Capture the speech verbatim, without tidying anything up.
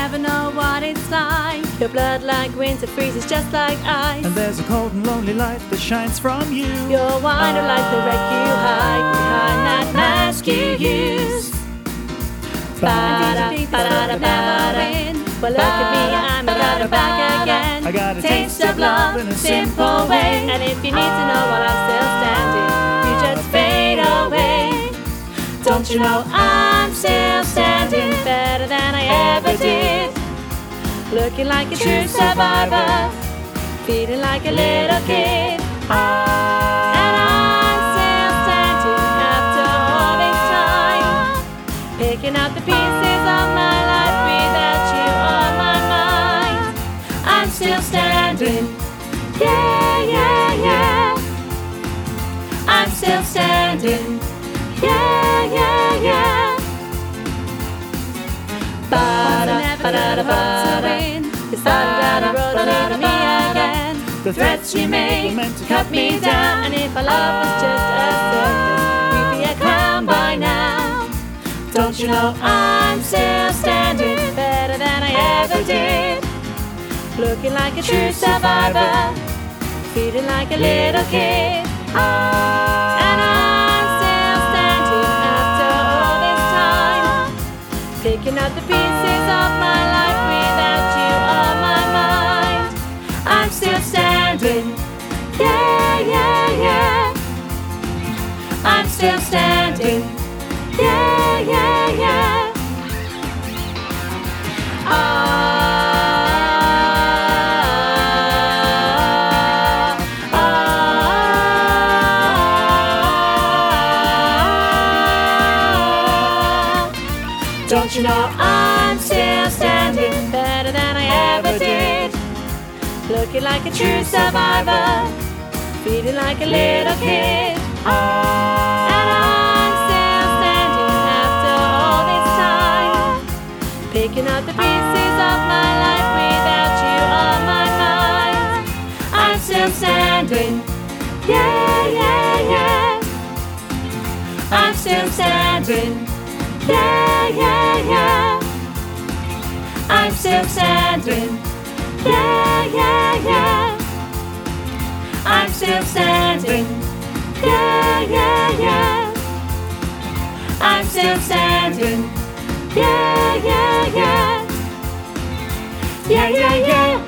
never know what it's like. Your blood like winter freezes just like ice. And there's a cold and lonely light that shines from you. You're wider like the wreck you hide behind that mask you use. Ba-da, ba-da, ba-da. Well, look at me, I'm got back again. I got a taste of love in a simple way. And if you need to know while I'm still standing, you just fade away. Don't you know I'm still standing better than I ever did? Looking like a true survivor, feeling like a little kid. And I'm still standing after all this time, picking up the pieces of my life without you on my mind. I'm still standing, yeah, yeah, yeah. I'm still standing, yeah, yeah, yeah. Ba-da, ba-da, ba-da. You started down a road leading me again. The threats you made to cut me down. And if our love was just a circus, we'd be a clown by now. Don't you know I'm still standing better than I ever did? Looking like a true survivor, feeling like a little kid. And I'm still standing after all this time, picking up the pieces of my life without you on my mind. I'm still standing, yeah, yeah, yeah. I'm still standing, yeah, yeah, yeah. Ah. Don't you know I'm still standing better than I ever did? Looking like a true survivor, feeling like a little kid. And I'm still standing after all this time, picking up the pieces of my life without you on my mind. I'm still standing, yeah, yeah, yeah. I'm still standing, yeah, yeah, yeah. I'm still standing, yeah, yeah, yeah. I'm still standing, yeah, yeah, yeah. I'm still standing, yeah, yeah, yeah. Yeah, yeah, yeah.